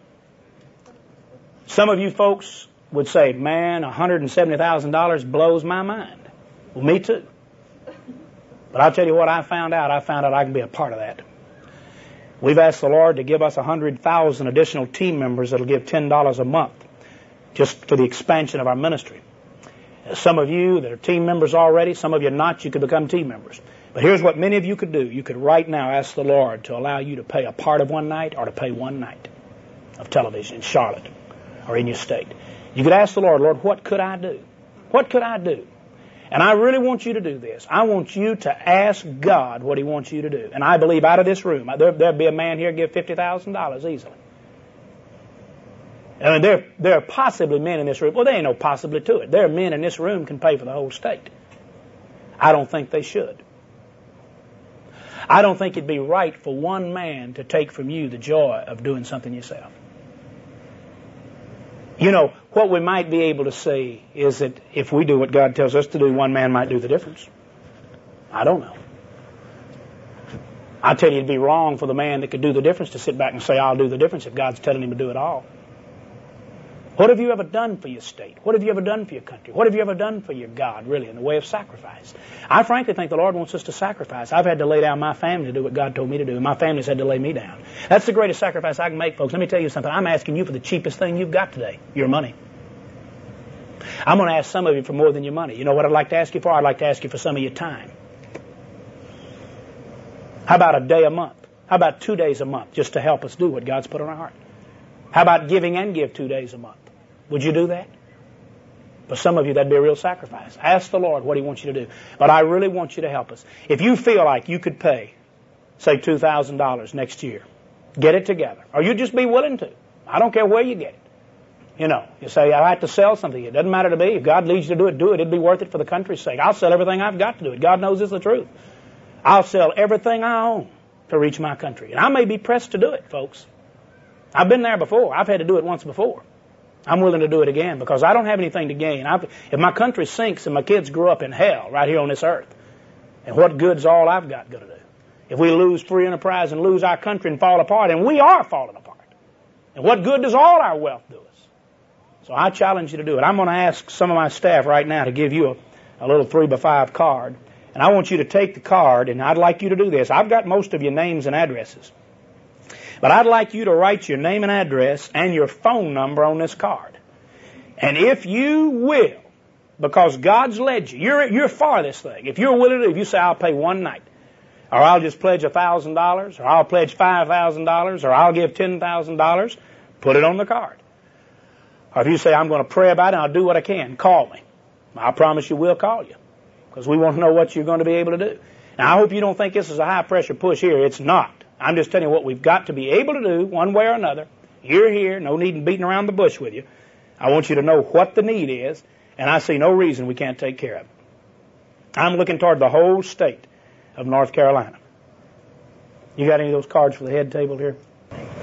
Some of you folks would say, man, one hundred seventy thousand dollars blows my mind. Well, me too. But I'll tell you what I found out. I found out I can be a part of that. We've asked the Lord to give us one hundred thousand additional team members that will give ten dollars a month just for the expansion of our ministry. Some of you that are team members already, some of you not, you could become team members. But here's what many of you could do. You could right now ask the Lord to allow you to pay a part of one night or to pay one night of television in Charlotte or in your state. You could ask the Lord, Lord, what could I do? What could I do? And I really want you to do this. I want you to ask God what He wants you to do. And I believe out of this room, there, there'll be a man here give fifty thousand dollars easily. And there, there are possibly men in this room. Well, there ain't no possibly to it. There are men in this room can pay for the whole state. I don't think they should. I don't think it'd be right for one man to take from you the joy of doing something yourself. You know, what we might be able to say is that if we do what God tells us to do, one man might do the difference. I don't know. I tell you, it'd be wrong for the man that could do the difference to sit back and say, I'll do the difference if God's telling him to do it all. What have you ever done for your state? What have you ever done for your country? What have you ever done for your God, really, in the way of sacrifice? I frankly think the Lord wants us to sacrifice. I've had to lay down my family to do what God told me to do, and my family's had to lay me down. That's the greatest sacrifice I can make, folks. Let me tell you something. I'm asking you for the cheapest thing you've got today, your money. I'm going to ask some of you for more than your money. You know what I'd like to ask you for? I'd like to ask you for some of your time. How about a day a month? How about two days a month, just to help us do what God's put on our heart? How about giving and give two days a month? Would you do that? For some of you, that'd be a real sacrifice. Ask the Lord what He wants you to do. But I really want you to help us. If you feel like you could pay, say, two thousand dollars next year, get it together. Or you just be willing to. I don't care where you get it. You know, you say, I have to sell something. It doesn't matter to me. If God leads you to do it, do it. It'd be worth it for the country's sake. I'll sell everything I've got to do it. God knows it's the truth. I'll sell everything I own to reach my country. And I may be pressed to do it, folks. I've been there before. I've had to do it once before. I'm willing to do it again because I don't have anything to gain. I've, if my country sinks and my kids grow up in hell right here on this earth, and what good's all I've got going to do? If we lose free enterprise and lose our country and fall apart, and we are falling apart, and what good does all our wealth do us? So I challenge you to do it. I'm going to ask some of my staff right now to give you a, a little three by five card, and I want you to take the card, and I'd like you to do this. I've got most of your names and addresses. But I'd like you to write your name and address and your phone number on this card. And if you will, because God's led you, you're, you're for this thing. If you're willing to, if you say, I'll pay one night, or I'll just pledge one thousand dollars, or I'll pledge five thousand dollars, or I'll give ten thousand dollars, put it on the card. Or if you say, I'm going to pray about it and I'll do what I can, call me. I promise you we'll call you, because we want to know what you're going to be able to do. Now, I hope you don't think this is a high-pressure push here. It's not. I'm just telling you what we've got to be able to do one way or another. You're here. No need in beating around the bush with you. I want you to know what the need is, and I see no reason we can't take care of it. I'm looking toward the whole state of North Carolina. You got any of those cards for the head table here?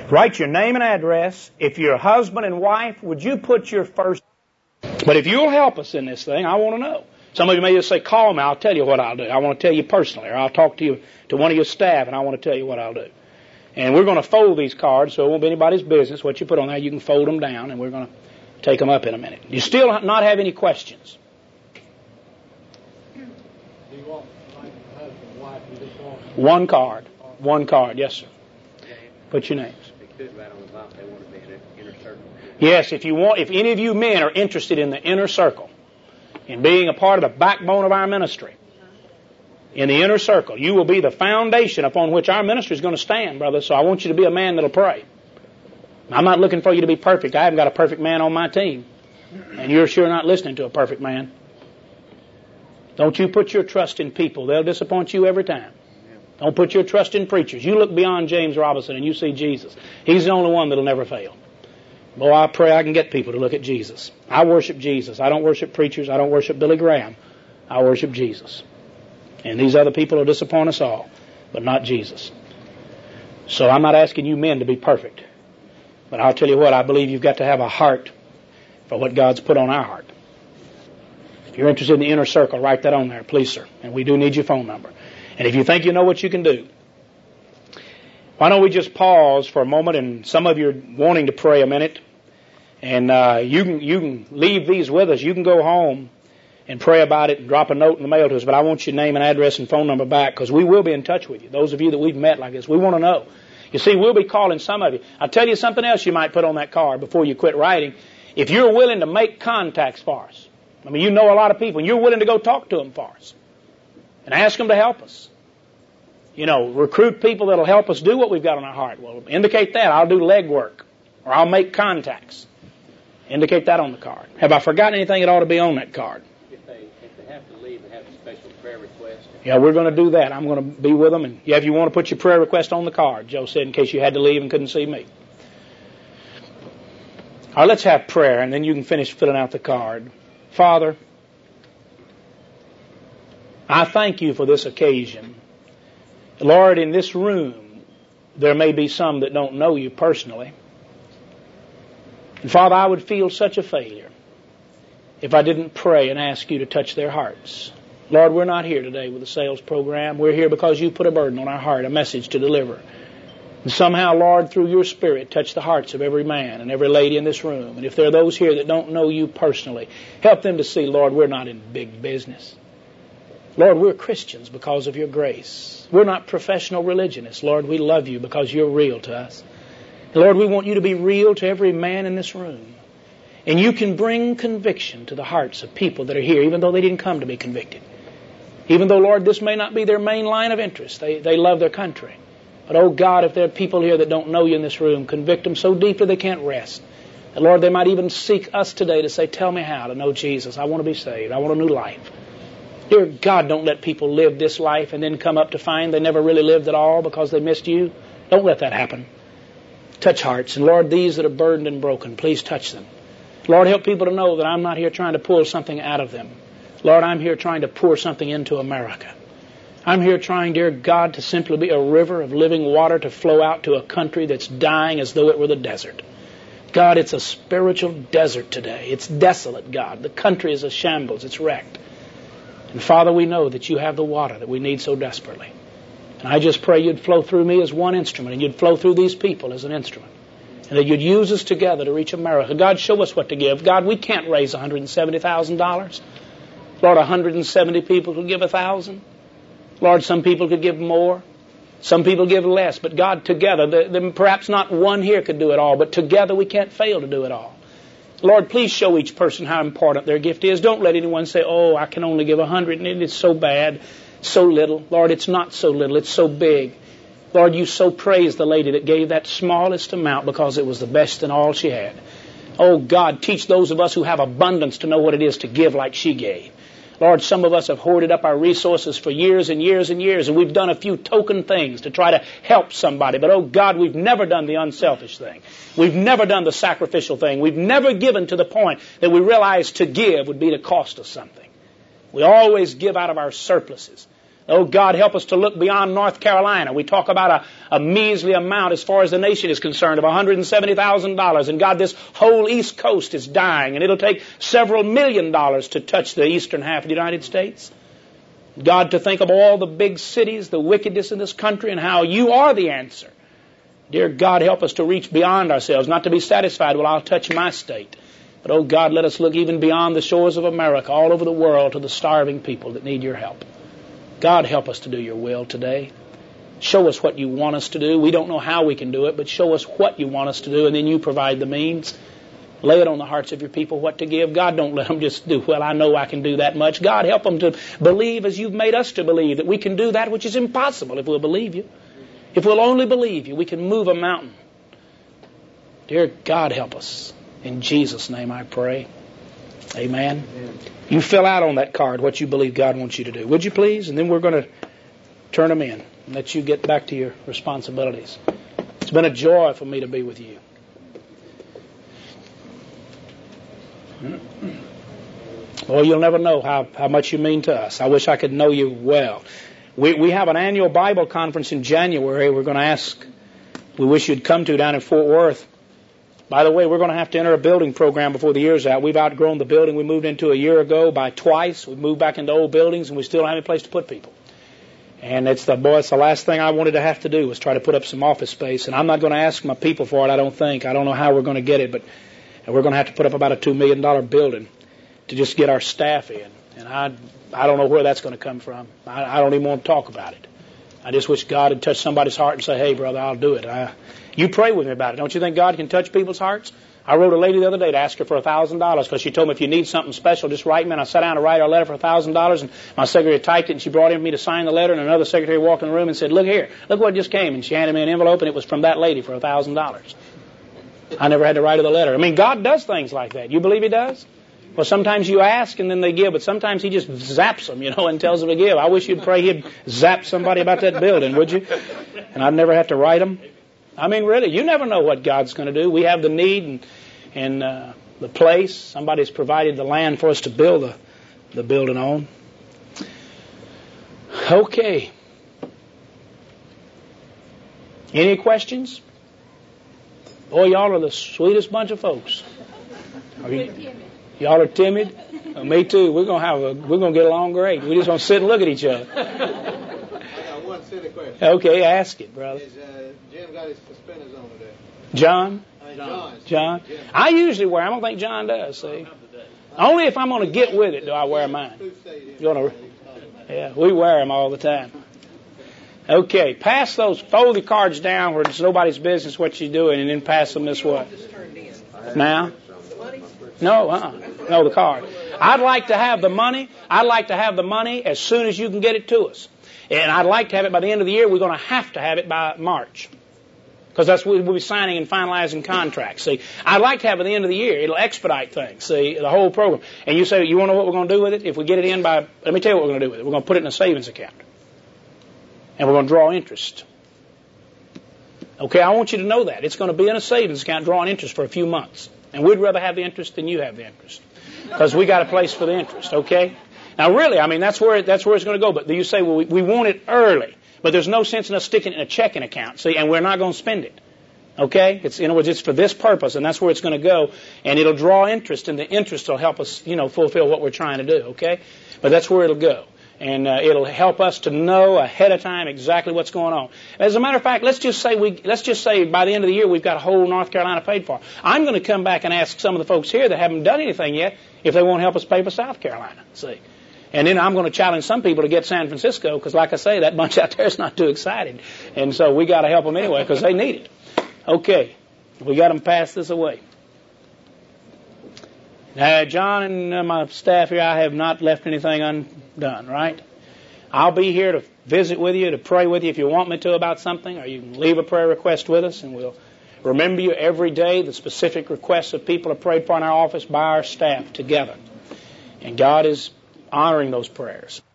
Write your name and address. If you're husband and wife, would you put your first... But if you'll help us in this thing, I want to know. Some of you may just say, call me, I'll tell you what I'll do. I want to tell you personally, or I'll talk to you, to one of your staff, and I want to tell you what I'll do. And we're going to fold these cards, so it won't be anybody's business. What you put on there, you can fold them down, and we're going to take them up in a minute. You still not have any questions? Do you want like husband, wife, you just want One card. One card, yes, sir. Put your names. They could write on the top they want to be in an inner circle. Yes, if you want, if any of you men are interested in the inner circle, in being a part of the backbone of our ministry, in the inner circle, you will be the foundation upon which our ministry is going to stand, brother. So I want you to be a man that'll pray. I'm not looking for you to be perfect. I haven't got a perfect man on my team. And you're sure not listening to a perfect man. Don't you put your trust in people. They'll disappoint you every time. Don't put your trust in preachers. You look beyond James Robinson and you see Jesus. He's the only one that'll never fail. Boy, I pray I can get people to look at Jesus. I worship Jesus. I don't worship preachers. I don't worship Billy Graham. I worship Jesus. And these other people will disappoint us all, but not Jesus. So I'm not asking you men to be perfect. But I'll tell you what, I believe you've got to have a heart for what God's put on our heart. If you're interested in the inner circle, write that on there, please, sir. And we do need your phone number. And if you think you know what you can do, why don't we just pause for a moment, and some of you are wanting to pray a minute, and uh, you can you can leave these with us. You can go home and pray about it and drop a note in the mail to us, but I want your name and address and phone number back, because we will be in touch with you. Those of you that we've met like this, we want to know. You see, we'll be calling some of you. I'll tell you something else you might put on that card before you quit writing. If you're willing to make contacts for us, I mean, you know a lot of people, and you're willing to go talk to them for us and ask them to help us. You know, recruit people that'll help us do what we've got on our heart. Well, indicate that. I'll do leg work, or I'll make contacts. Indicate that on the card. Have I forgotten anything that ought to be on that card? If they if they have to leave, they have a special prayer request. Yeah, we're going to do that. I'm going to be with them. And yeah, if you want to put your prayer request on the card, Joe said, in case you had to leave and couldn't see me. All right, let's have prayer, and then you can finish filling out the card. Father, I thank you for this occasion. Lord, in this room, there may be some that don't know you personally. And Father, I would feel such a failure if I didn't pray and ask you to touch their hearts. Lord, we're not here today with a sales program. We're here because you put a burden on our heart, a message to deliver. And somehow, Lord, through your Spirit, touch the hearts of every man and every lady in this room. And if there are those here that don't know you personally, help them to see, Lord, we're not in big business. Lord, we're Christians because of your grace. We're not professional religionists. Lord, we love you because you're real to us. Lord, we want you to be real to every man in this room. And you can bring conviction to the hearts of people that are here, even though they didn't come to be convicted. Even though, Lord, this may not be their main line of interest. They, they love their country. But, oh God, if there are people here that don't know you in this room, convict them so deeply they can't rest. And Lord, they might even seek us today to say, tell me how to know Jesus. I want to be saved. I want a new life. Dear God, don't let people live this life and then come up to find they never really lived at all because they missed you. Don't let that happen. Touch hearts. And Lord, these that are burdened and broken, please touch them. Lord, help people to know that I'm not here trying to pull something out of them. Lord, I'm here trying to pour something into America. I'm here trying, dear God, to simply be a river of living water to flow out to a country that's dying as though it were the desert. God, it's a spiritual desert today. It's desolate, God. The country is a shambles. It's wrecked. And Father, we know that you have the water that we need so desperately. And I just pray you'd flow through me as one instrument, and you'd flow through these people as an instrument. And that you'd use us together to reach America. God, show us what to give. God, we can't raise one hundred seventy thousand dollars. Lord, one hundred seventy people could give one thousand dollars. Lord, some people could give more. Some people give less. But God, together, the, the, perhaps not one here could do it all, but together we can't fail to do it all. Lord, please show each person how important their gift is. Don't let anyone say, oh, I can only give a hundred, and it is so bad, so little. Lord, it's not so little, it's so big. Lord, you so praise the lady that gave that smallest amount because it was the best in all she had. Oh, God, teach those of us who have abundance to know what it is to give like she gave. Lord, some of us have hoarded up our resources for years and years and years, and we've done a few token things to try to help somebody. But, oh, God, we've never done the unselfish thing. We've never done the sacrificial thing. We've never given to the point that we realize to give would be to cost us something. We always give out of our surpluses. Oh, God, help us to look beyond North Carolina. We talk about a, a measly amount as far as the nation is concerned of one hundred seventy thousand dollars. And God, this whole East Coast is dying. And it'll take several million dollars to touch the eastern half of the United States. God, to think of all the big cities, the wickedness in this country, and how you are the answer. Dear God, help us to reach beyond ourselves, not to be satisfied, well, I'll touch my state. But, oh God, let us look even beyond the shores of America, all over the world, to the starving people that need your help. God, help us to do your will today. Show us what you want us to do. We don't know how we can do it, but show us what you want us to do, and then you provide the means. Lay it on the hearts of your people what to give. God, don't let them just do, well, I know I can do that much. God, help them to believe as you've made us to believe, that we can do that which is impossible if we'll believe you. If we'll only believe you, we can move a mountain. Dear God, help us. In Jesus' name I pray. Amen. Amen. You fill out on that card what you believe God wants you to do. Would you please? And then we're going to turn them in and let you get back to your responsibilities. It's been a joy for me to be with you. Well, you'll never know how, how much you mean to us. I wish I could know you well. We, we have an annual Bible conference in January. We're going to ask, we wish you'd come to down in Fort Worth. By the way, we're going to have to enter a building program before the year's out. We've outgrown the building we moved into a year ago by twice. We've moved back into old buildings, and we still don't have any place to put people. And it's the boy, it's the last thing I wanted to have to do was try to put up some office space. And I'm not going to ask my people for it, I don't think. I don't know how we're going to get it, but we're going to have to put up about a two million dollars building to just get our staff in. And I I don't know where that's going to come from. I, I don't even want to talk about it. I just wish God had touched somebody's heart and say, hey, brother, I'll do it. I, you pray with me about it. Don't you think God can touch people's hearts? I wrote a lady the other day to ask her for one thousand dollars because she told me if you need something special, just write me. And I sat down to write her a letter for one thousand dollars, and my secretary typed it, and she brought in for me to sign the letter, and another secretary walked in the room and said, look here, look what just came. And she handed me an envelope, and it was from that lady for one thousand dollars. I never had to write her the letter. I mean, God does things like that. You believe He does? Well, sometimes you ask and then they give, but sometimes He just zaps them, you know, and tells them to give. I wish you'd pray He'd zap somebody about that building, would you? And I'd never have to write them. I mean, really, you never know what God's going to do. We have the need and, and uh, the place. Somebody's provided the land for us to build the, the building on. Okay. Any questions? Boy, y'all are the sweetest bunch of folks. Are you, y'all are timid? Uh, me too. We're gonna have a. We're gonna get along great. We're just gonna sit and look at each other. I got one silly question. Okay, ask it, brother. Is uh, Jim got his suspenders on today? John. I mean, John. John. I usually wear. I don't think John does. See, only if I'm gonna get with it do I wear mine. You wanna? Yeah, we wear them all the time. Okay, pass those, fold the cards down where it's nobody's business what you're doing, and then pass them this way. Now? No, uh-uh. No, the card. I'd like to have the money. I'd like to have the money as soon as you can get it to us. And I'd like to have it by the end of the year. We're going to have to have it by March. Because that's when we'll be signing and finalizing contracts. See, I'd like to have it at the end of the year. It'll expedite things, see, the whole program. And you say, you want to know what we're going to do with it? If we get it in by, let me tell you what we're going to do with it. We're going to put it in a savings account. And we're going to draw interest. Okay, I want you to know that. It's going to be in a savings account drawing interest for a few months. And we'd rather have the interest than you have the interest. Because we got a place for the interest, okay? Now really, I mean, that's where that's where it's going to go. But you say, well, we, we want it early. But there's no sense in us sticking it in a checking account, see, and we're not going to spend it. Okay? It's, in other words, it's for this purpose, and that's where it's going to go. And it'll draw interest, and the interest will help us, you know, fulfill what we're trying to do, okay? But that's where it'll go. And uh, it'll help us to know ahead of time exactly what's going on. As a matter of fact, let's just say we let's just say by the end of the year we've got a whole North Carolina paid for. I'm going to come back and ask some of the folks here that haven't done anything yet if they won't help us pay for South Carolina. See, and then I'm going to challenge some people to get San Francisco because, like I say, that bunch out there is not too excited, and so we got to help them anyway because they need it. Okay, we got them pass this away. Now, John and uh, my staff here, I have not left anything undone, right? I'll be here to visit with you, to pray with you if you want me to about something, or you can leave a prayer request with us, and we'll remember you every day. The specific requests of people are prayed for in our office by our staff together. And God is honoring those prayers.